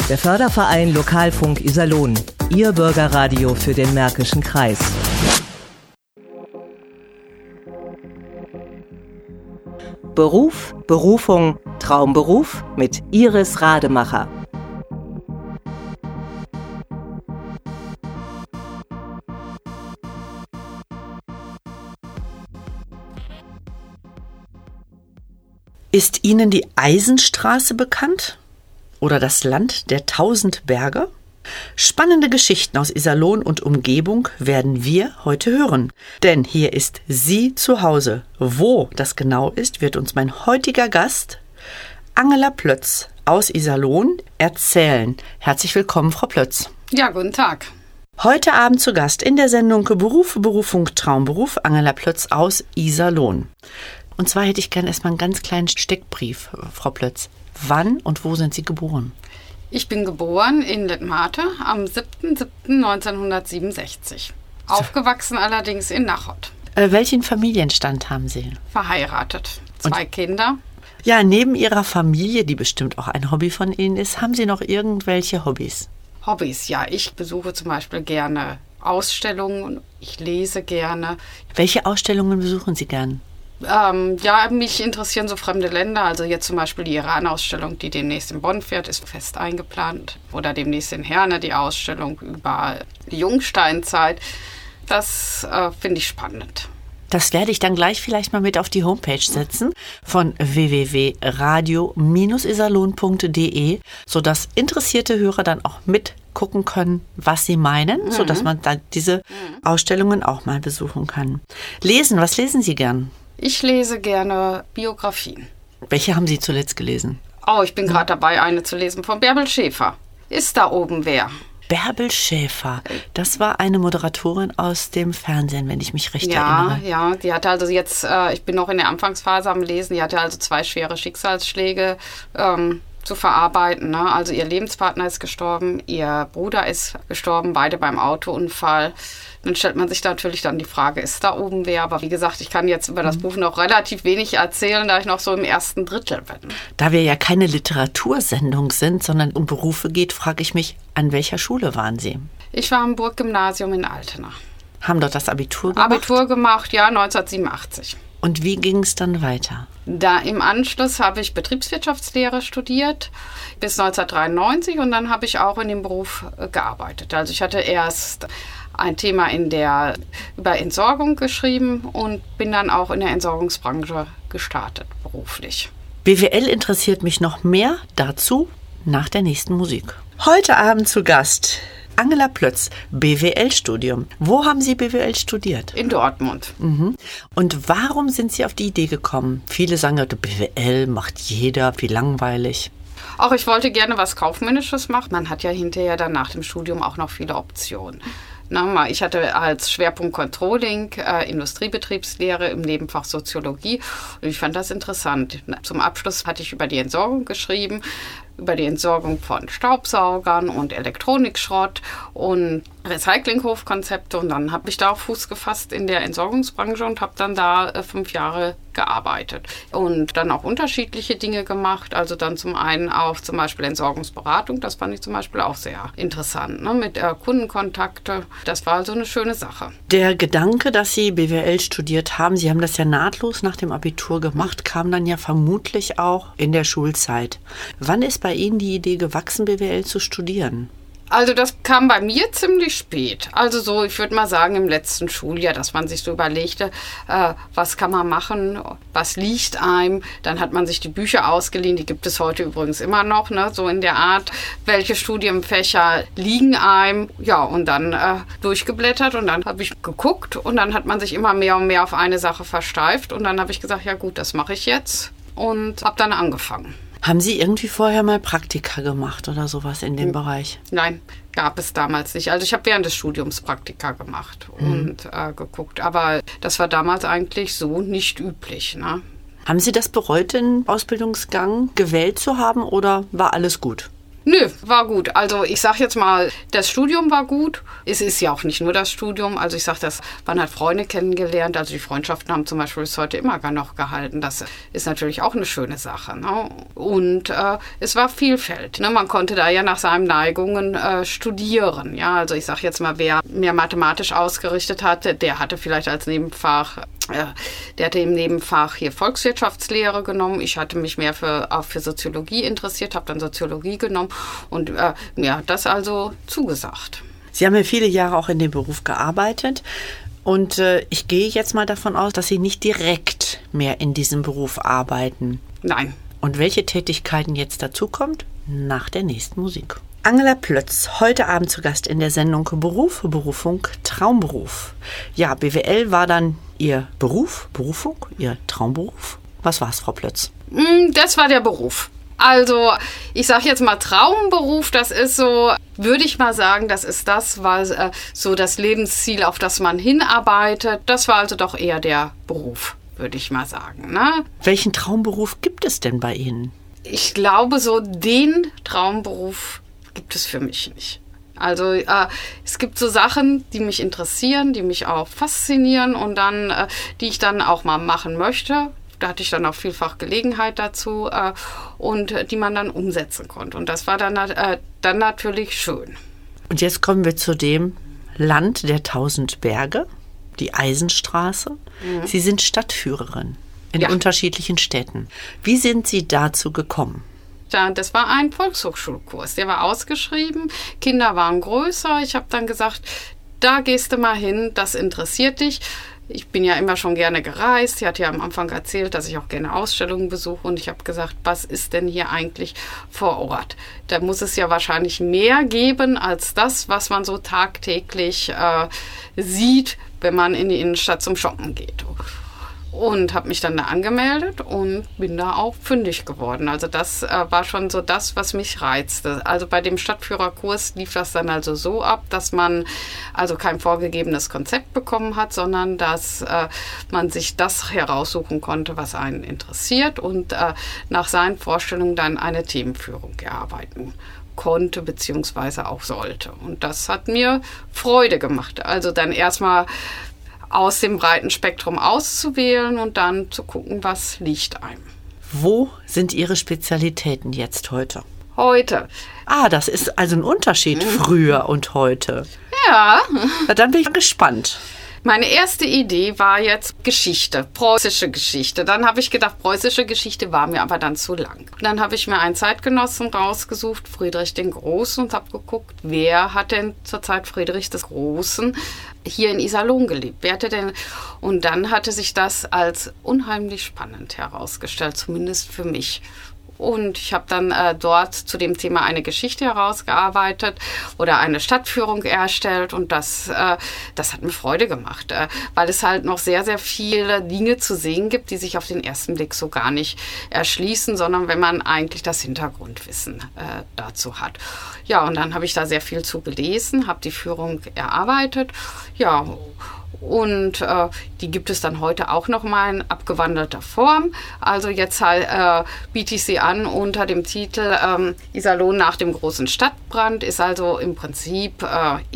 Der Förderverein Lokalfunk Iserlohn. Ihr Bürgerradio für den Märkischen Kreis. Beruf, Berufung, Traumberuf mit Iris Rademacher. Ist Ihnen die Eisenstraße bekannt? Oder das Land der 1000 Berge? Spannende Geschichten aus Iserlohn und Umgebung werden wir heute hören. Denn hier ist sie zu Hause. Wo das genau ist, wird uns mein heutiger Gast, Angela Plötz aus Iserlohn, erzählen. Herzlich willkommen, Frau Plötz. Ja, guten Tag. Heute Abend zu Gast in der Sendung Beruf, Berufung, Traumberuf, Angela Plötz aus Iserlohn. Und zwar hätte ich gerne erstmal einen ganz kleinen Steckbrief, Frau Plötz. Wann und wo sind Sie geboren? Ich bin geboren in Letmate am 7.7.1967. Aufgewachsen allerdings in Nachod. Welchen Familienstand haben Sie? Verheiratet. 2 Kinder. Ja, neben Ihrer Familie, die bestimmt auch ein Hobby von Ihnen ist, haben Sie noch irgendwelche Hobbys? Hobbys, ja. Ich besuche zum Beispiel gerne Ausstellungen. Ich lese gerne. Welche Ausstellungen besuchen Sie gern? Ja, mich interessieren so fremde Länder. Also jetzt zum Beispiel die Iran-Ausstellung, die demnächst in Bonn fährt, ist fest eingeplant. Oder demnächst in Herne die Ausstellung über die Jungsteinzeit. Das finde ich spannend. Das werde ich dann gleich vielleicht mal mit auf die Homepage setzen von www.radio-iserlohn.de, sodass interessierte Hörer dann auch mitgucken können, was sie meinen, sodass man dann diese Ausstellungen auch mal besuchen kann. Lesen, was lesen Sie gern? Ich lese gerne Biografien. Welche haben Sie zuletzt gelesen? Oh, ich bin gerade dabei, eine zu lesen von Bärbel Schäfer. Ist da oben wer? Bärbel Schäfer, das war eine Moderatorin aus dem Fernsehen, wenn ich mich recht erinnere. Ja, die hatte also jetzt, ich bin noch in der Anfangsphase am Lesen, die hatte also 2 schwere Schicksalsschläge zu verarbeiten. Ne? Also ihr Lebenspartner ist gestorben, ihr Bruder ist gestorben, beide beim Autounfall. Dann stellt man sich natürlich dann die Frage, ist da oben wer? Aber wie gesagt, ich kann jetzt über das Buch noch relativ wenig erzählen, da ich noch so im ersten Drittel bin. Da wir ja keine Literatursendung sind, sondern um Berufe geht, frage ich mich, an welcher Schule waren Sie? Ich war am Burggymnasium in Altena. Haben dort das Abitur gemacht? Abitur gemacht, ja, 1987. Und wie ging es dann weiter? Da im Anschluss habe ich Betriebswirtschaftslehre studiert bis 1993 und dann habe ich auch in dem Beruf gearbeitet. Also ich hatte erst ein Thema über Entsorgung geschrieben und bin dann auch in der Entsorgungsbranche gestartet, beruflich. BWL interessiert mich noch mehr, dazu nach der nächsten Musik. Heute Abend zu Gast Angela Plötz, BWL-Studium. Wo haben Sie BWL studiert? In Dortmund. Und warum sind Sie auf die Idee gekommen? Viele sagen, BWL macht jeder, wie langweilig. Auch ich wollte gerne was Kaufmännisches machen. Man hat ja hinterher dann nach dem Studium auch noch viele Optionen. Ich hatte als Schwerpunkt Controlling, Industriebetriebslehre im Nebenfach Soziologie und ich fand das interessant. Zum Abschluss hatte ich über die Entsorgung geschrieben, über die Entsorgung von Staubsaugern und Elektronikschrott und Recyclinghofkonzepte und dann habe ich da Fuß gefasst in der Entsorgungsbranche und habe dann da 5 Jahre gearbeitet und dann auch unterschiedliche Dinge gemacht, also dann zum einen auch zum Beispiel Entsorgungsberatung, das fand ich zum Beispiel auch sehr interessant, ne? Mit Kundenkontakte, das war also eine schöne Sache. Der Gedanke, dass Sie BWL studiert haben, Sie haben das ja nahtlos nach dem Abitur gemacht, kam dann ja vermutlich auch in der Schulzeit. Wann ist bei Ihnen die Idee gewachsen, BWL zu studieren? Also das kam bei mir ziemlich spät. Also so, ich würde mal sagen, im letzten Schuljahr, dass man sich so überlegte, was kann man machen, was liegt einem. Dann hat man sich die Bücher ausgeliehen, die gibt es heute übrigens immer noch, ne? So in der Art, welche Studienfächer liegen einem. Ja, und dann durchgeblättert und dann habe ich geguckt und dann hat man sich immer mehr und mehr auf eine Sache versteift. Und dann habe ich gesagt, ja gut, das mache ich jetzt und habe dann angefangen. Haben Sie irgendwie vorher mal Praktika gemacht oder sowas in dem Bereich? Nein, gab es damals nicht. Also ich habe während des Studiums Praktika gemacht und geguckt. Aber das war damals eigentlich so nicht üblich. Ne? Haben Sie das bereut, den Ausbildungsgang gewählt zu haben oder war alles gut? Nö, war gut. Also ich sag jetzt mal, das Studium war gut. Es ist ja auch nicht nur das Studium. Also ich sag das, man hat Freunde kennengelernt. Also die Freundschaften haben zum Beispiel bis heute immer noch gehalten. Das ist natürlich auch eine schöne Sache. Ne? Und es war Vielfalt. Ne? Man konnte da ja nach seinen Neigungen studieren. Ja? Also ich sag jetzt mal, wer mehr mathematisch ausgerichtet hatte, der hatte vielleicht als Nebenfach, der hatte im Nebenfach hier Volkswirtschaftslehre genommen. Ich hatte mich mehr für Soziologie interessiert, habe dann Soziologie genommen und mir hat das also zugesagt. Sie haben ja viele Jahre auch in dem Beruf gearbeitet und ich gehe jetzt mal davon aus, dass Sie nicht direkt mehr in diesem Beruf arbeiten. Nein. Und welche Tätigkeiten jetzt dazu kommt? Nach der nächsten Musik. Angela Plötz, heute Abend zu Gast in der Sendung Beruf, Berufung, Traumberuf. Ja, BWL war dann Ihr Berufung, Ihr Traumberuf. Was war es, Frau Plötz? Das war der Beruf. Also, ich sage jetzt mal Traumberuf, das ist so, würde ich mal sagen, das ist das, was so das Lebensziel, auf das man hinarbeitet. Das war also doch eher der Beruf, würde ich mal sagen. Ne? Welchen Traumberuf gibt es denn bei Ihnen? Ich glaube, so den Traumberuf gibt es für mich nicht. Also es gibt so Sachen, die mich interessieren, die mich auch faszinieren und dann, die ich dann auch mal machen möchte. Da hatte ich dann auch vielfach Gelegenheit dazu und die man dann umsetzen konnte. Und das war dann natürlich schön. Und jetzt kommen wir zu dem Land der 1000 Berge, die Eisenstraße. Mhm. Sie sind Stadtführerin in unterschiedlichen Städten. Wie sind Sie dazu gekommen? Ja, das war ein Volkshochschulkurs, der war ausgeschrieben, Kinder waren größer. Ich habe dann gesagt, da gehst du mal hin, das interessiert dich. Ich bin ja immer schon gerne gereist. Sie hat ja am Anfang erzählt, dass ich auch gerne Ausstellungen besuche. Und ich habe gesagt, was ist denn hier eigentlich vor Ort? Da muss es ja wahrscheinlich mehr geben als das, was man so tagtäglich sieht, wenn man in die Innenstadt zum Shoppen geht. Und habe mich dann da angemeldet und bin da auch fündig geworden. Also das war schon so das, was mich reizte. Also bei dem Stadtführerkurs lief das dann also so ab, dass man also kein vorgegebenes Konzept bekommen hat, sondern dass man sich das heraussuchen konnte, was einen interessiert und nach seinen Vorstellungen dann eine Themenführung erarbeiten konnte bzw. auch sollte. Und das hat mir Freude gemacht. Also dann erstmal aus dem breiten Spektrum auszuwählen und dann zu gucken, was liegt einem. Wo sind Ihre Spezialitäten jetzt heute? Heute. Das ist also ein Unterschied früher und heute. Ja. Na, dann bin ich gespannt. Meine erste Idee war jetzt Geschichte, preußische Geschichte. Dann habe ich gedacht, preußische Geschichte war mir aber dann zu lang. Dann habe ich mir einen Zeitgenossen rausgesucht, Friedrich den Großen, und habe geguckt, wer hat denn zur Zeit Friedrich des Großen hier in Iserlohn gelebt? Wer hatte denn? Und dann hatte sich das als unheimlich spannend herausgestellt, zumindest für mich. Und ich habe dann dort zu dem Thema eine Geschichte herausgearbeitet oder eine Stadtführung erstellt. Und das hat mir Freude gemacht, weil es halt noch sehr, sehr viele Dinge zu sehen gibt, die sich auf den ersten Blick so gar nicht erschließen, sondern wenn man eigentlich das Hintergrundwissen dazu hat. Ja, und dann habe ich da sehr viel zu gelesen, habe die Führung erarbeitet. Ja, und die gibt es dann heute auch noch mal in abgewandelter Form. Also jetzt biete ich sie an unter dem Titel Iserlohn nach dem großen Stadtbrand. Ist also im Prinzip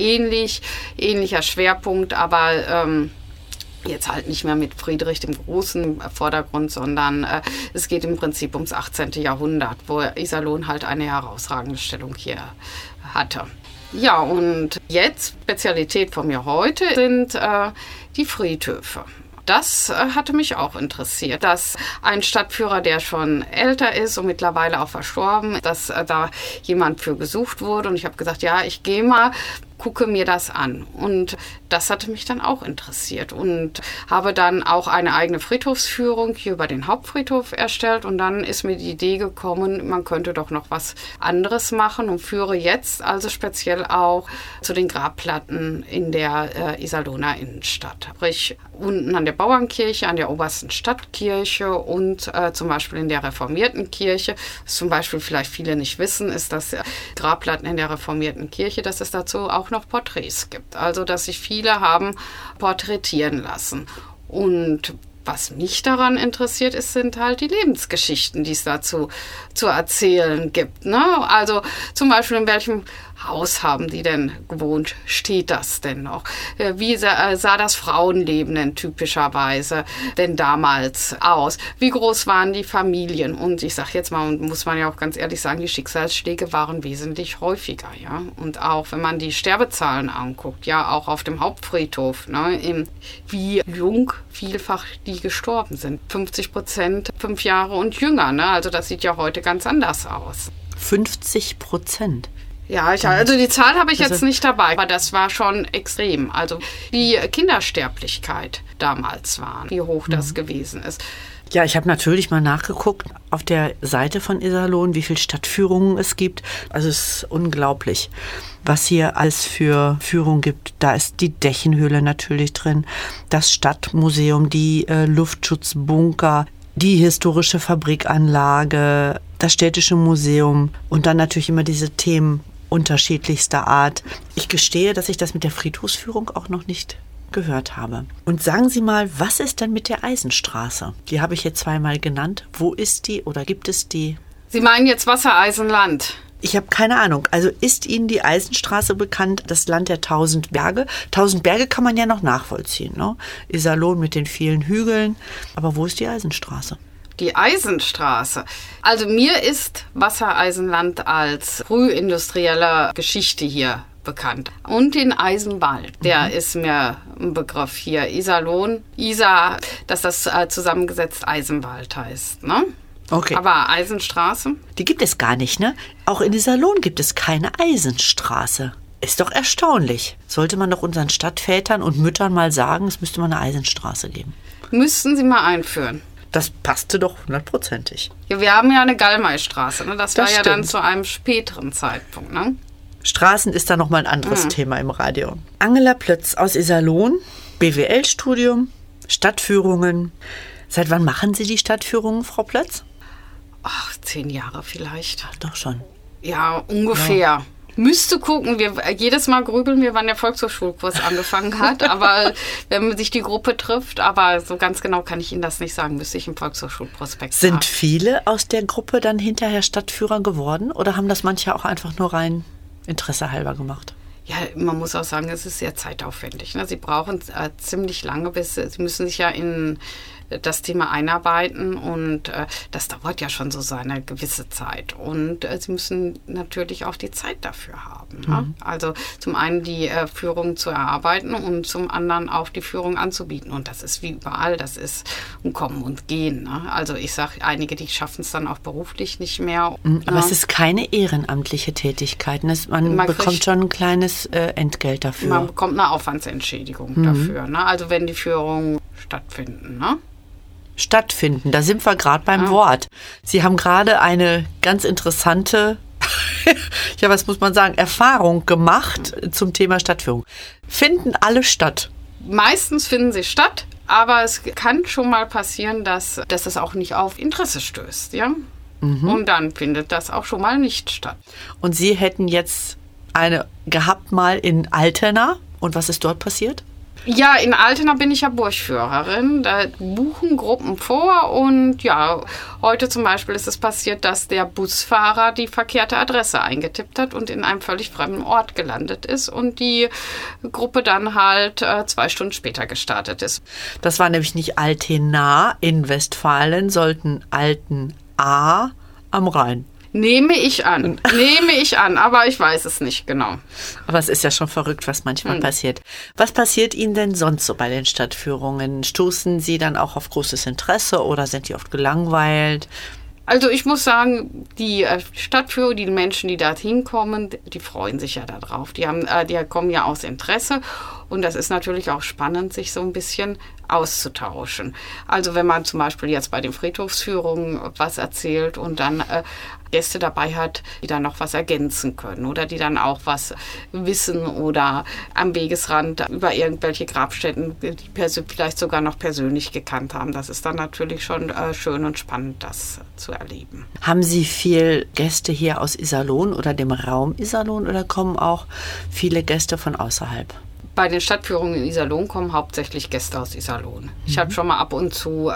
ähnlicher Schwerpunkt, aber jetzt halt nicht mehr mit Friedrich dem Großen im Vordergrund, sondern es geht im Prinzip ums 18. Jahrhundert, wo Iserlohn halt eine herausragende Stellung hier hatte. Ja, und jetzt, Spezialität von mir heute, sind die Friedhöfe. Das hatte mich auch interessiert, dass ein Stadtführer, der schon älter ist und mittlerweile auch verstorben, dass da jemand für gesucht wurde. Und ich habe gesagt, ja, ich gehe mal, gucke mir das an. Und das hatte mich dann auch interessiert und habe dann auch eine eigene Friedhofsführung hier über den Hauptfriedhof erstellt. Und dann ist mir die Idee gekommen, man könnte doch noch was anderes machen und führe jetzt also speziell auch zu den Grabplatten in der Iserlohner Innenstadt. Sprich, unten an der Bauernkirche, an der obersten Stadtkirche und zum Beispiel in der reformierten Kirche. Was zum Beispiel vielleicht viele nicht wissen, ist, dass Grabplatten in der reformierten Kirche, dass es dazu auch noch Porträts gibt. Also, dass sich viele haben porträtieren lassen. Und Was mich daran interessiert ist, sind halt die Lebensgeschichten, die es dazu zu erzählen gibt. Ne? Also zum Beispiel, in welchem Haus haben die denn gewohnt? Steht das denn noch? Wie sah das Frauenleben denn typischerweise denn damals aus? Wie groß waren die Familien? Und ich sage jetzt mal, muss man ja auch ganz ehrlich sagen, die Schicksalsschläge waren wesentlich häufiger. Ja? Und auch wenn man die Sterbezahlen anguckt, ja, auch auf dem Hauptfriedhof, ne, wie jung vielfach die gestorben sind. 50%, 5 Jahre und jünger. Ne? Also das sieht ja heute ganz anders aus. 50%? Ja, also die Zahl habe ich jetzt nicht dabei, aber das war schon extrem. Also wie Kindersterblichkeit damals war, wie hoch das gewesen ist. Ja, ich habe natürlich mal nachgeguckt auf der Seite von Iserlohn, wie viele Stadtführungen es gibt. Also es ist unglaublich, was hier alles für Führung gibt. Da ist die Dächenhöhle natürlich drin, das Stadtmuseum, die Luftschutzbunker, die historische Fabrikanlage, das städtische Museum und dann natürlich immer diese Themen unterschiedlichster Art. Ich gestehe, dass ich das mit der Friedhofsführung auch noch nicht gehört habe. Und sagen Sie mal, was ist denn mit der Eisenstraße? Die habe ich jetzt zweimal genannt. Wo ist die oder gibt es die? Sie meinen jetzt Wassereisenland? Ich habe keine Ahnung. Also ist Ihnen die Eisenstraße bekannt, das Land der 1000 Berge? 1000 Berge kann man ja noch nachvollziehen, ne? Iserlohn mit den vielen Hügeln. Aber wo ist die Eisenstraße? Die Eisenstraße. Also mir ist Wassereisenland als frühindustrielle Geschichte hier bekannt. Und den Eisenwald, der ist mir ein Begriff hier. Iserlohn, Isar, dass das zusammengesetzt Eisenwald heißt, ne? Okay. Aber Eisenstraße? Die gibt es gar nicht, ne? Auch in Iserlohn gibt es keine Eisenstraße. Ist doch erstaunlich. Sollte man doch unseren Stadtvätern und Müttern mal sagen, es müsste mal eine Eisenstraße geben. Müssten sie mal einführen. Das passte doch 100%ig. Ja, wir haben ja eine Gallmeistraße, ne? Das war ja stimmt. dann zu einem späteren Zeitpunkt, ne? Straßen ist da nochmal ein anderes Thema im Radio. Angela Plötz aus Iserlohn, BWL-Studium, Stadtführungen. Seit wann machen Sie die Stadtführungen, Frau Plötz? Ach, 10 Jahre vielleicht. Doch schon. Ja, ungefähr. Ja. Müsste gucken, jedes Mal grübeln wir, wann der Volkshochschulkurs angefangen hat, aber wenn sich die Gruppe trifft, aber so ganz genau kann ich Ihnen das nicht sagen, müsste ich im Volkshochschulprospekt Sind haben. viele aus der Gruppe dann hinterher Stadtführer geworden oder haben das manche auch einfach nur rein Interesse halber gemacht? Ja, man muss auch sagen, es ist sehr zeitaufwendig. Ne? Sie brauchen ziemlich lange, Sie müssen sich ja in das Thema einarbeiten und das dauert ja schon so seine gewisse Zeit. Und Sie müssen natürlich auch die Zeit dafür haben. Ne? Also zum einen die Führung zu erarbeiten und zum anderen auch die Führung anzubieten. Und das ist wie überall, das ist ein Kommen und Gehen. Ne? Also ich sage, einige, die schaffen es dann auch beruflich nicht mehr. Aber es ist keine ehrenamtliche Tätigkeit. Man bekommt schon ein kleines Entgelt dafür. Man bekommt eine Aufwandsentschädigung dafür. Ne? Also wenn die Führungen stattfinden. Ne? Stattfinden, da sind wir gerade beim Wort. Sie haben gerade eine ganz interessante, ja, was muss man sagen, Erfahrung gemacht zum Thema Stadtführung. Finden alle statt? Meistens finden sie statt, aber es kann schon mal passieren, dass das auch nicht auf Interesse stößt, ja? Und dann findet das auch schon mal nicht statt. Und Sie hätten jetzt eine gehabt mal in Altena. Und was ist dort passiert? Ja, in Altena bin ich ja Burgführerin. Da buchen Gruppen vor und ja, heute zum Beispiel ist es passiert, dass der Busfahrer die verkehrte Adresse eingetippt hat und in einem völlig fremden Ort gelandet ist und die Gruppe dann halt 2 Stunden später gestartet ist. Das war nämlich nicht Altena in Westfalen, sondern Altenahr am Rhein. Nehme ich an, aber ich weiß es nicht genau. Aber es ist ja schon verrückt, was manchmal passiert. Was passiert Ihnen denn sonst so bei den Stadtführungen? Stoßen Sie dann auch auf großes Interesse oder sind die oft gelangweilt? Also ich muss sagen, die Stadtführer, die Menschen, die da hinkommen, die freuen sich ja darauf. Die kommen ja aus Interesse und das ist natürlich auch spannend, sich so ein bisschen auszutauschen. Also wenn man zum Beispiel jetzt bei den Friedhofsführungen was erzählt und dann Gäste dabei hat, die dann noch was ergänzen können oder die dann auch was wissen oder am Wegesrand über irgendwelche Grabstätten, die vielleicht sogar noch persönlich gekannt haben. Das ist dann natürlich schon schön und spannend, das zu erleben. Haben Sie viel Gäste hier aus Iserlohn oder dem Raum Iserlohn oder kommen auch viele Gäste von außerhalb? Bei den Stadtführungen in Iserlohn kommen hauptsächlich Gäste aus Iserlohn. Ich habe schon mal ab und zu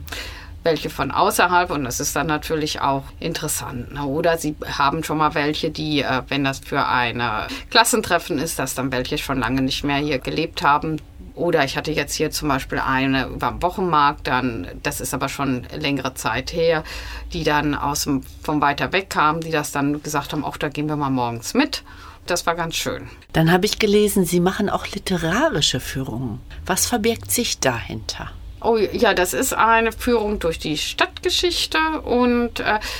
welche von außerhalb und das ist dann natürlich auch interessant. Ne? Oder sie haben schon mal welche, die, wenn das für ein Klassentreffen ist, dass dann welche schon lange nicht mehr hier gelebt haben. Oder ich hatte jetzt hier zum Beispiel eine über dem Wochenmarkt, das ist aber schon längere Zeit her, die dann von weiter weg kamen, die das dann gesagt haben, da gehen wir mal morgens mit. Das war ganz schön. Dann habe ich gelesen, Sie machen auch literarische Führungen. Was verbirgt sich dahinter? Oh ja, das ist eine Führung durch die Stadtgeschichte und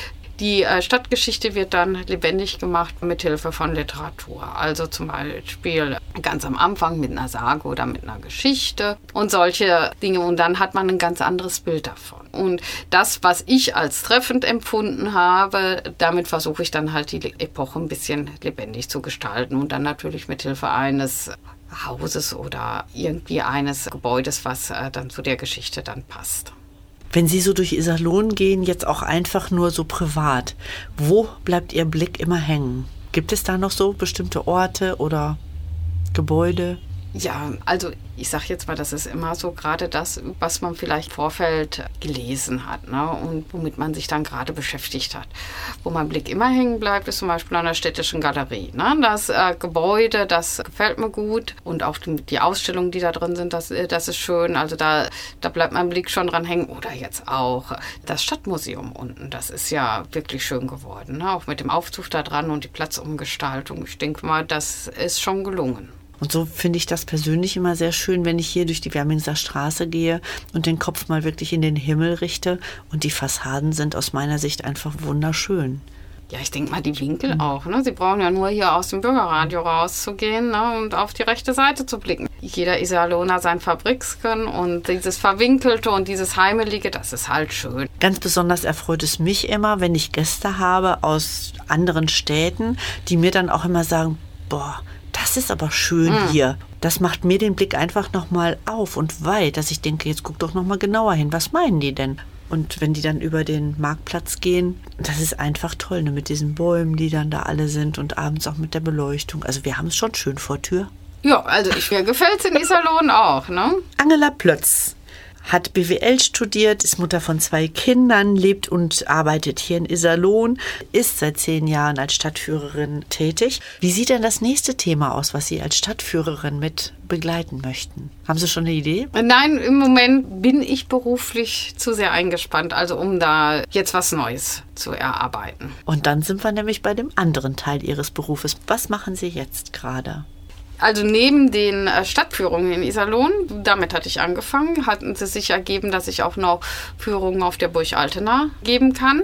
die Stadtgeschichte wird dann lebendig gemacht mit Hilfe von Literatur. Also zum Beispiel ganz am Anfang mit einer Sage oder mit einer Geschichte und solche Dinge. Und dann hat man ein ganz anderes Bild davon. Und das, was ich als treffend empfunden habe, damit versuche ich dann halt die Epoche ein bisschen lebendig zu gestalten. Und dann natürlich mit Hilfe eines Hauses oder irgendwie eines Gebäudes, was dann zu der Geschichte dann passt. Wenn Sie so durch Iserlohn gehen, jetzt auch einfach nur so privat, wo bleibt Ihr Blick immer hängen? Gibt es da noch so bestimmte Orte oder Gebäude? Ja, also ich sage jetzt mal, das ist immer so gerade das, was man vielleicht im Vorfeld gelesen hat, ne, und womit man sich dann gerade beschäftigt hat. Wo mein Blick immer hängen bleibt, ist zum Beispiel an der Städtischen Galerie. Ne? Das Gebäude, das gefällt mir gut und auch die Ausstellungen, die da drin sind, das ist schön. Also da bleibt mein Blick schon dran hängen. Oder jetzt auch das Stadtmuseum unten, das ist ja wirklich schön geworden. Ne? Auch mit dem Aufzug da dran und die Platzumgestaltung. Ich denke mal, das ist schon gelungen. Und so finde ich das persönlich immer sehr schön, wenn ich hier durch die Wermingser Straße gehe und den Kopf mal wirklich in den Himmel richte. Und die Fassaden sind aus meiner Sicht einfach wunderschön. Ja, ich denke mal, die Winkel auch. Ne? Sie brauchen ja nur hier aus dem Bürgerradio rauszugehen, ne? Und auf die rechte Seite zu blicken. Jeder Iserlohner sein Fabriksken und dieses Verwinkelte und dieses Heimelige, das ist halt schön. Ganz besonders erfreut es mich immer, wenn ich Gäste habe aus anderen Städten, die mir dann auch immer sagen, boah, das ist aber schön hier. Das macht mir den Blick einfach nochmal auf und weit, dass ich denke, jetzt guck doch nochmal genauer hin. Was meinen die denn? Und wenn die dann über den Marktplatz gehen, das ist einfach toll, ne? Mit diesen Bäumen, die dann da alle sind und abends auch mit der Beleuchtung. Also wir haben es schon schön vor Tür. Ja, also mir gefällt es in Iserlohn auch, ne? Angela Plötz hat BWL studiert, ist Mutter von 2 Kindern, lebt und arbeitet hier in Iserlohn, ist seit 10 Jahren als Stadtführerin tätig. Wie sieht denn das nächste Thema aus, was Sie als Stadtführerin mit begleiten möchten? Haben Sie schon eine Idee? Nein, im Moment bin ich beruflich zu sehr eingespannt, also um da jetzt was Neues zu erarbeiten. Und dann sind wir nämlich bei dem anderen Teil Ihres Berufes. Was machen Sie jetzt gerade? Also neben den Stadtführungen in Iserlohn, damit hatte ich angefangen, hatten es sich ergeben, dass ich auch noch Führungen auf der Burg Altena geben kann.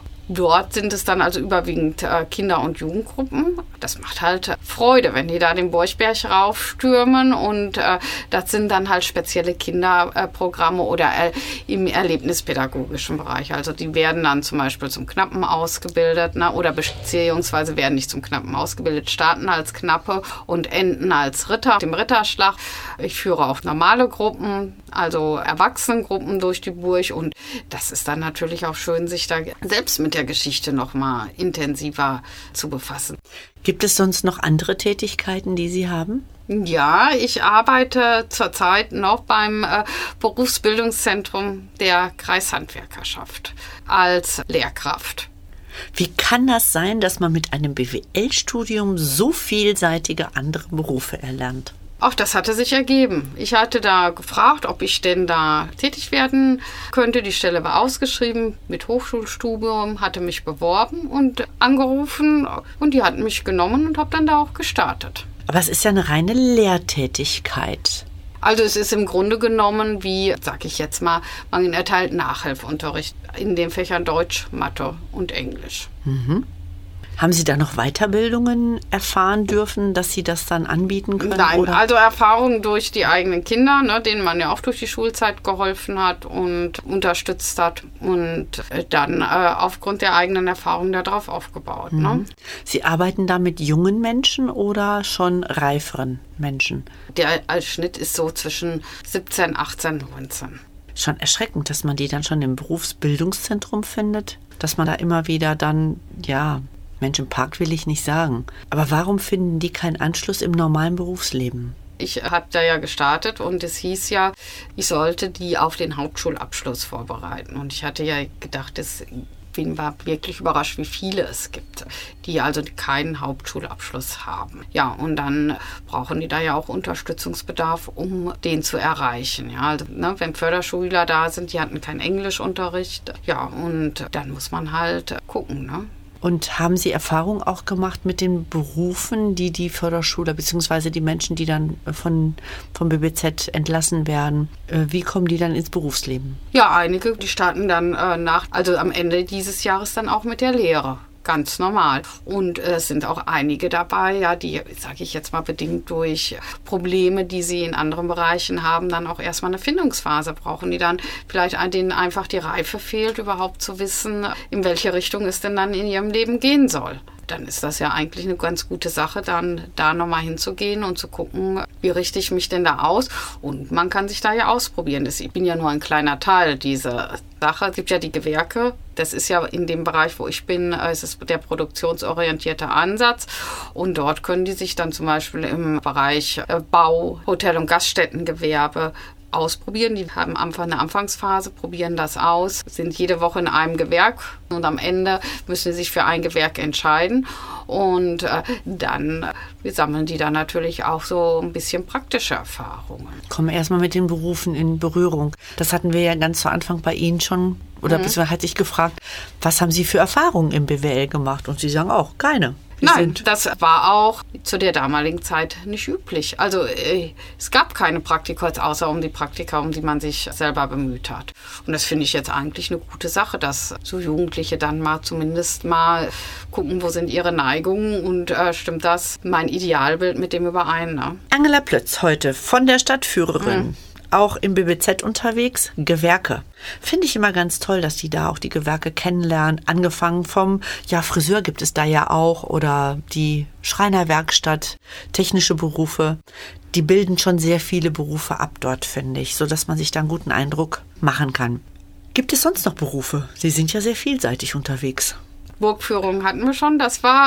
Dort sind es dann also überwiegend Kinder- und Jugendgruppen. Das macht halt Freude, wenn die da den Burgberg raufstürmen. Und das sind dann halt spezielle Kinderprogramme oder im erlebnispädagogischen Bereich. Also die werden dann zum Beispiel zum Knappen ausgebildet, ne, oder beziehungsweise werden nicht zum Knappen ausgebildet, starten als Knappe und enden als Ritter im Ritterschlag. Ich führe auch normale Gruppen, also Erwachsenengruppen durch die Burg. Und das ist dann natürlich auch schön, sich da selbst mit der Geschichte noch mal intensiver zu befassen. Gibt es sonst noch andere Tätigkeiten, die Sie haben? Ja, ich arbeite zurzeit noch beim Berufsbildungszentrum der Kreishandwerkerschaft als Lehrkraft. Wie kann das sein, dass man mit einem BWL-Studium so vielseitige andere Berufe erlernt? Auch das hatte sich ergeben. Ich hatte da gefragt, ob ich denn da tätig werden könnte. Die Stelle war ausgeschrieben mit Hochschulstudium, hatte mich beworben und angerufen und die hatten mich genommen und habe dann da auch gestartet. Aber es ist ja eine reine Lehrtätigkeit. Also es ist im Grunde genommen wie, sag ich jetzt mal, man erteilt Nachhilfunterricht in den Fächern Deutsch, Mathe und Englisch. Mhm. Haben Sie da noch Weiterbildungen erfahren dürfen, dass Sie das dann anbieten können? Nein, oder? Also Erfahrungen durch die eigenen Kinder, ne, denen man ja auch durch die Schulzeit geholfen hat und unterstützt hat und dann aufgrund der eigenen Erfahrungen darauf aufgebaut. Mhm. Ne? Sie arbeiten da mit jungen Menschen oder schon reiferen Menschen? Der Schnitt ist so zwischen 17, 18, 19. Schon erschreckend, dass man die dann schon im Berufsbildungszentrum findet, dass man da immer wieder dann, ja, Menschen parkt will ich nicht sagen. Aber warum finden die keinen Anschluss im normalen Berufsleben? Ich habe da ja gestartet und es hieß ja, ich sollte die auf den Hauptschulabschluss vorbereiten. Und ich hatte ja gedacht, war wirklich überrascht, wie viele es gibt, die also keinen Hauptschulabschluss haben. Ja, und dann brauchen die da ja auch Unterstützungsbedarf, um den zu erreichen. Ja, also, wenn Förderschüler da sind, die hatten keinen Englischunterricht. Ja, und dann muss man halt gucken, ne? Und haben Sie Erfahrung auch gemacht mit den Berufen, die Förderschüler bzw. die Menschen, die dann vom BBZ entlassen werden, wie kommen die dann ins Berufsleben? Ja, einige, die starten dann also am Ende dieses Jahres dann auch mit der Lehre. Ganz normal. Und es sind auch einige dabei, ja, die, sage ich jetzt mal, bedingt durch Probleme, die sie in anderen Bereichen haben, dann auch erstmal eine Findungsphase brauchen, die dann vielleicht denen einfach die Reife fehlt, überhaupt zu wissen, in welche Richtung es denn dann in ihrem Leben gehen soll. Dann ist das ja eigentlich eine ganz gute Sache, dann da nochmal hinzugehen und zu gucken, wie richte ich mich denn da aus? Und man kann sich da ja ausprobieren. Ich bin ja nur ein kleiner Teil dieser Sache. Es gibt ja die Gewerke. Das ist ja in dem Bereich, wo ich bin, es ist der produktionsorientierte Ansatz. Und dort können die sich dann zum Beispiel im Bereich Bau, Hotel- und Gaststättengewerbe ausprobieren. Die haben einfach eine Anfangsphase, probieren das aus, sind jede Woche in einem Gewerk und am Ende müssen sie sich für ein Gewerk entscheiden und dann sammeln die dann natürlich auch so ein bisschen praktische Erfahrungen. Kommen wir erstmal mit den Berufen in Berührung. Das hatten wir ja ganz zu Anfang bei Ihnen schon, oder beziehungsweise hatte ich gefragt, was haben Sie für Erfahrungen im BWL gemacht? Und Sie sagen auch, keine. Nein, das war auch zu der damaligen Zeit nicht üblich. Also es gab keine Praktika, außer um die Praktika, um die man sich selber bemüht hat. Und das finde ich jetzt eigentlich eine gute Sache, dass so Jugendliche dann zumindest mal gucken, wo sind ihre Neigungen und stimmt das mein Idealbild mit dem überein. Ne? Angela Plötz heute von der Stadtführerin. Auch im BBZ unterwegs, Gewerke. Finde ich immer ganz toll, dass die da auch die Gewerke kennenlernen. Angefangen vom, Friseur gibt es da ja auch oder die Schreinerwerkstatt, technische Berufe. Die bilden schon sehr viele Berufe ab dort, finde ich, sodass man sich da einen guten Eindruck machen kann. Gibt es sonst noch Berufe? Sie sind ja sehr vielseitig unterwegs. Burgführung hatten wir schon,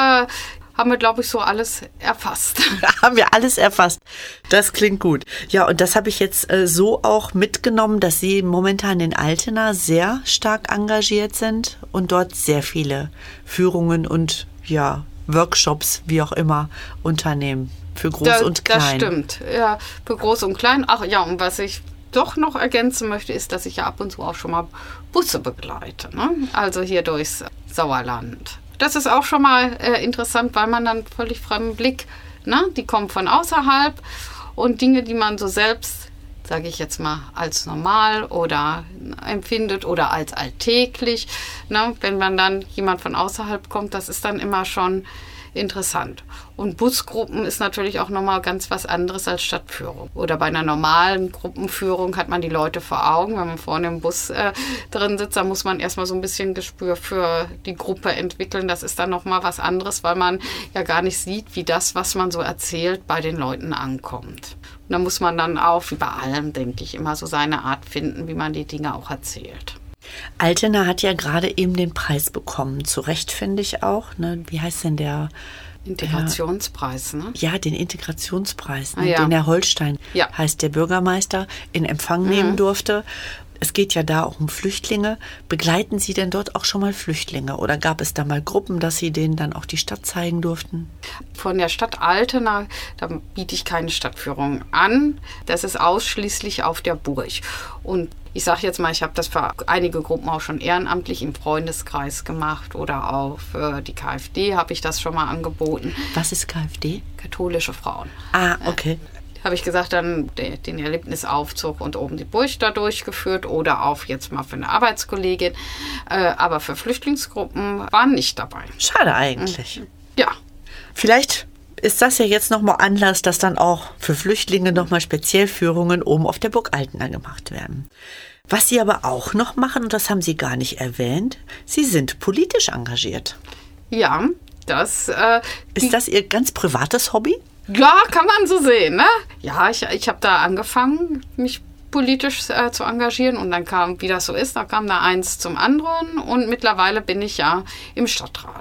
haben wir, glaube ich, so alles erfasst. Haben wir alles erfasst. Das klingt gut. Ja, und das habe ich jetzt so auch mitgenommen, dass Sie momentan in Altena sehr stark engagiert sind und dort sehr viele Führungen und Workshops, wie auch immer, unternehmen. Für Groß und Klein. Das stimmt. Ja, für Groß und Klein. Ach ja, und was ich doch noch ergänzen möchte, ist, dass ich ja ab und zu auch schon mal Busse begleite. Ne? Also hier durchs Sauerland. Das ist auch schon mal interessant, weil man dann völlig fremden Blick, ne? Die kommen von außerhalb und Dinge, die man so selbst, sage ich jetzt mal, als normal oder empfindet oder als alltäglich, ne? Wenn man dann jemand von außerhalb kommt, das ist dann immer schon interessant. Und Busgruppen ist natürlich auch nochmal ganz was anderes als Stadtführung. Oder bei einer normalen Gruppenführung hat man die Leute vor Augen. Wenn man vorne im Bus drin sitzt, dann muss man erstmal so ein bisschen Gespür für die Gruppe entwickeln. Das ist dann nochmal was anderes, weil man ja gar nicht sieht, wie das, was man so erzählt, bei den Leuten ankommt. Und da muss man dann auch, wie bei allem, denke ich, immer so seine Art finden, wie man die Dinge auch erzählt. Altena hat ja gerade eben den Preis bekommen. Zu Recht, finde ich auch. Ne? Wie heißt denn der? Integrationspreis, ne? Ja, den Integrationspreis, ne? Den Herr Holstein, heißt der Bürgermeister, in Empfang nehmen durfte. Es geht ja da auch um Flüchtlinge. Begleiten Sie denn dort auch schon mal Flüchtlinge? Oder gab es da mal Gruppen, dass Sie denen dann auch die Stadt zeigen durften? Von der Stadt Altena, da biete ich keine Stadtführung an. Das ist ausschließlich auf der Burg. Und ich sage jetzt mal, ich habe das für einige Gruppen auch schon ehrenamtlich im Freundeskreis gemacht oder auch für die KfD habe ich das schon mal angeboten. Was ist KfD? Katholische Frauen. Ah, okay. Habe ich gesagt, dann den Erlebnisaufzug und oben die Burg da durchgeführt oder auch jetzt mal für eine Arbeitskollegin. Aber für Flüchtlingsgruppen waren nicht dabei. Schade eigentlich. Ja. Vielleicht ist das ja jetzt nochmal Anlass, dass dann auch für Flüchtlinge nochmal Speziellführungen oben auf der Burg Altena gemacht werden. Was Sie aber auch noch machen, und das haben Sie gar nicht erwähnt, Sie sind politisch engagiert. Ja, das... ist das Ihr ganz privates Hobby? Ja, kann man so sehen, ne? Ja, ich habe da angefangen, mich politisch zu engagieren und dann kam, wie das so ist, da kam da eins zum anderen und mittlerweile bin ich ja im Stadtrat.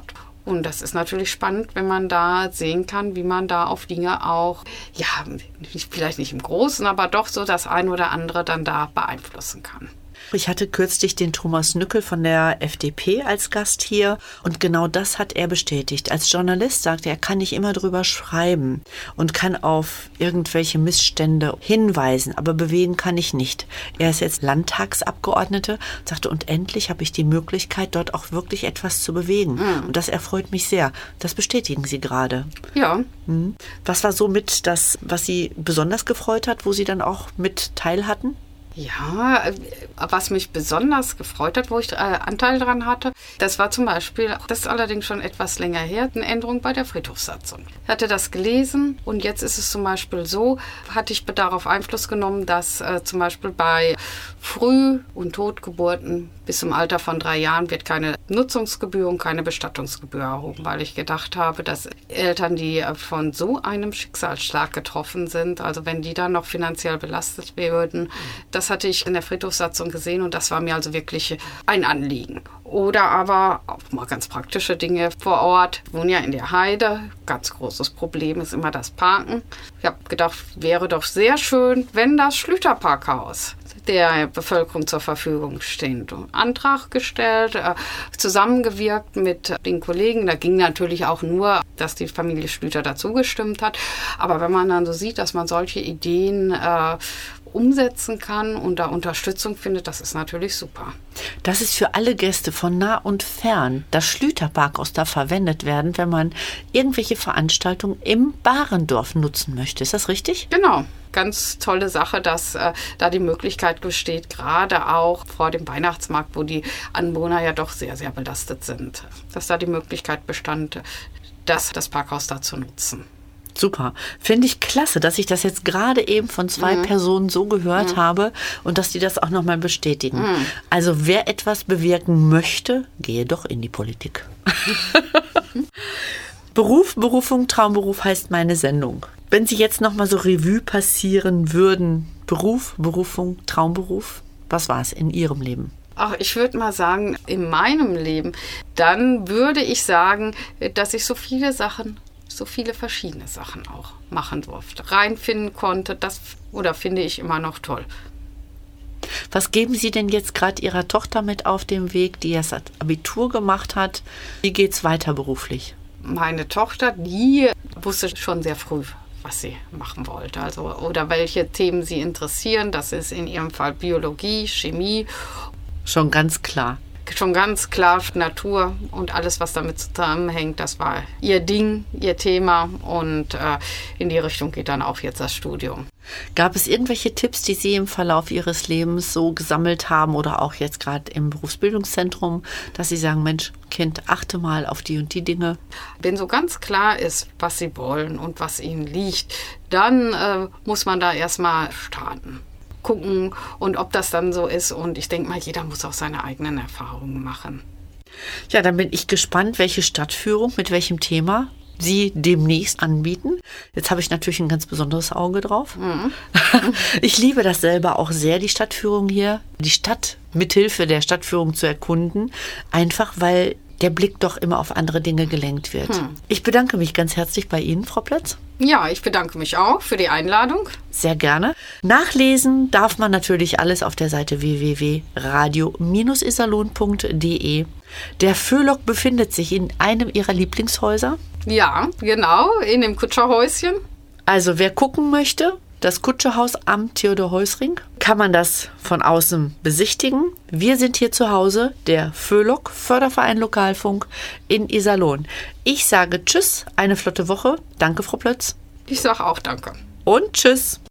Und das ist natürlich spannend, wenn man da sehen kann, wie man da auf Dinge auch, ja, vielleicht nicht im Großen, aber doch so das ein oder andere dann da beeinflussen kann. Ich hatte kürzlich den Thomas Nückel von der FDP als Gast hier und genau das hat er bestätigt. Als Journalist sagte er, kann nicht immer drüber schreiben und kann auf irgendwelche Missstände hinweisen, aber bewegen kann ich nicht. Er ist jetzt Landtagsabgeordneter, sagte, und endlich habe ich die Möglichkeit, dort auch wirklich etwas zu bewegen. Und das erfreut mich sehr. Das bestätigen Sie gerade. Ja. Was war so mit das, was Sie besonders gefreut hat, wo Sie dann auch mit teil hatten? Ja, was mich besonders gefreut hat, wo ich Anteil dran hatte, das war zum Beispiel, das ist allerdings schon etwas länger her, eine Änderung bei der Friedhofssatzung. Ich hatte das gelesen und jetzt ist es zum Beispiel so, hatte ich darauf Einfluss genommen, dass zum Beispiel bei Früh- und Totgeburten bis zum Alter von 3 Jahren wird keine Nutzungsgebühr und keine Bestattungsgebühr erhoben, weil ich gedacht habe, dass Eltern, die von so einem Schicksalsschlag getroffen sind, also wenn die dann noch finanziell belastet würden, das hatte ich in der Friedhofssatzung gesehen und das war mir also wirklich ein Anliegen. Oder aber auch mal ganz praktische Dinge vor Ort. Ich wohne ja in der Heide. Ganz großes Problem ist immer das Parken. Ich habe gedacht, wäre doch sehr schön, wenn das Schlüterparkhaus der Bevölkerung zur Verfügung steht. Antrag gestellt, zusammengewirkt mit den Kollegen. Da ging natürlich auch nur, dass die Familie Schlüter dazu gestimmt hat. Aber wenn man dann so sieht, dass man solche Ideen umsetzen kann und da Unterstützung findet, das ist natürlich super. Das ist für alle Gäste von nah und fern, das Schlüterparkhaus darf verwendet werden, wenn man irgendwelche Veranstaltungen im Barendorf nutzen möchte. Ist das richtig? Genau. Ganz tolle Sache, dass da die Möglichkeit besteht, gerade auch vor dem Weihnachtsmarkt, wo die Anwohner ja doch sehr, sehr belastet sind, dass da die Möglichkeit bestand, das Parkhaus da zu nutzen. Super. Finde ich klasse, dass ich das jetzt gerade eben von 2 Personen so gehört habe und dass die das auch nochmal bestätigen. Also wer etwas bewirken möchte, gehe doch in die Politik. Beruf, Berufung, Traumberuf heißt meine Sendung. Wenn Sie jetzt nochmal so Revue passieren würden, Beruf, Berufung, Traumberuf, was war es in Ihrem Leben? Ach, ich würde mal sagen, in meinem Leben, dann würde ich sagen, dass ich so viele verschiedene Sachen auch machen durfte, reinfinden konnte, das oder finde ich immer noch toll. Was geben Sie denn jetzt gerade Ihrer Tochter mit auf dem Weg, die erst Abitur gemacht hat? Wie geht's weiter beruflich? Meine Tochter, die wusste schon sehr früh, was sie machen wollte, also oder welche Themen sie interessieren. Das ist in ihrem Fall Biologie, Chemie. Schon ganz klar. Schon ganz klar Natur und alles, was damit zusammenhängt, das war ihr Ding, ihr Thema und in die Richtung geht dann auch jetzt das Studium. Gab es irgendwelche Tipps, die Sie im Verlauf Ihres Lebens so gesammelt haben oder auch jetzt gerade im Berufsbildungszentrum, dass Sie sagen, Mensch, Kind, achte mal auf die und die Dinge? Wenn so ganz klar ist, was Sie wollen und was Ihnen liegt, dann muss man da erstmal starten. Gucken und ob das dann so ist. Und ich denke mal, jeder muss auch seine eigenen Erfahrungen machen. Ja, dann bin ich gespannt, welche Stadtführung mit welchem Thema Sie demnächst anbieten. Jetzt habe ich natürlich ein ganz besonderes Auge drauf. Ich liebe das selber auch sehr, die Stadtführung hier. Die Stadt mithilfe der Stadtführung zu erkunden. Einfach, weil der Blick doch immer auf andere Dinge gelenkt wird. Ich bedanke mich ganz herzlich bei Ihnen, Frau Plötz. Ja, ich bedanke mich auch für die Einladung. Sehr gerne. Nachlesen darf man natürlich alles auf der Seite www.radio-iserlohn.de. Der Föhlock befindet sich in einem Ihrer Lieblingshäuser. Ja, genau, in dem Kutscherhäuschen. Also wer gucken möchte, das Kutscherhaus am Theodor-Heuss-Ring, kann man das von außen besichtigen. Wir sind hier zu Hause, der Föhlock, Förderverein Lokalfunk in Iserlohn. Ich sage Tschüss, eine flotte Woche. Danke, Frau Plötz. Ich sage auch Danke. Und Tschüss.